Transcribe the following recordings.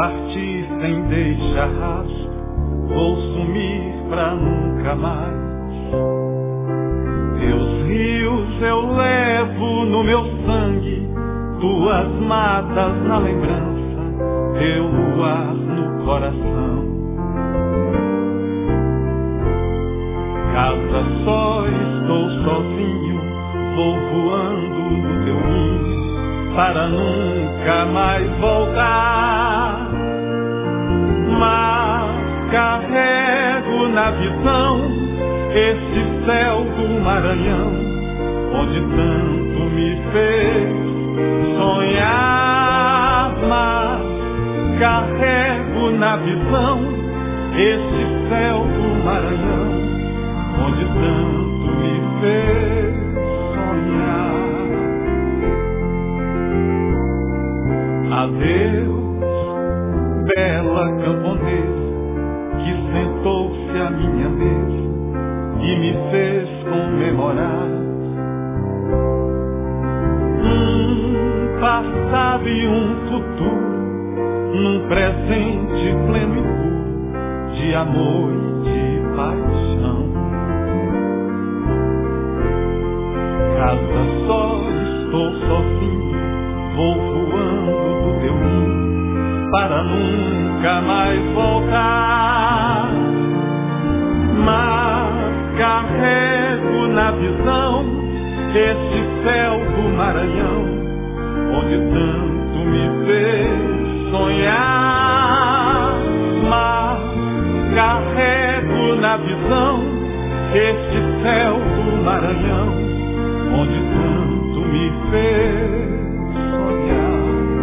partir sem deixar rastro, vou sumir pra nunca mais. Teus rios eu levo no meu sangue, tuas matas na lembrança, teu luar no coração. Casa só, estou sozinho, vou voando do teu ninho, para nunca mais voltar. Mas carrego na visão este céu do Maranhão, onde tanto me fez sonhar. Mas carrego na visão este céu do Maranhão, onde tanto me fez sonhar. Adeus, bela camponesa, que sentou-se à minha mesa e me fez comemorar passado e futuro, num presente pleno e puro de amor e de paixão. Casa só, estou sozinho, vou voando do teu ninho, para nunca mais voltar. Mas carrego na visão este céu do Maranhão, onde tanto me fez sonhar. Mas carrego na visão este céu do Maranhão, onde tanto me fez sonhar.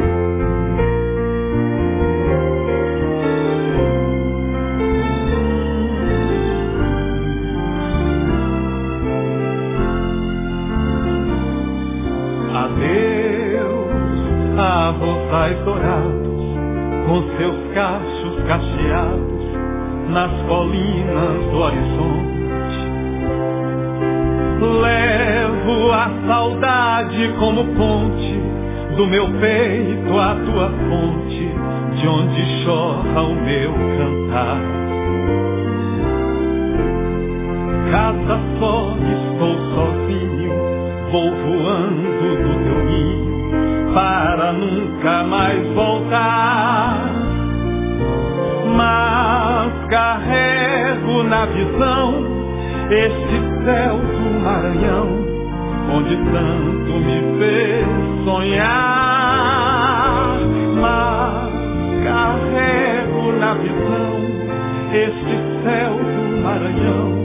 Adeus, arrozais dourados, com seus cachos cacheados, nas colinas do horizonte. Levo a saudade como ponte, do meu peito à tua fonte, de onde chora o meu cantar. Casa só, estou sozinho, vou voando do teu ninho, para nunca mais voltar. Mas carrego na visão este céu do Maranhão, onde tanto me fez sonhar. Mas carrego na visão este céu do Maranhão,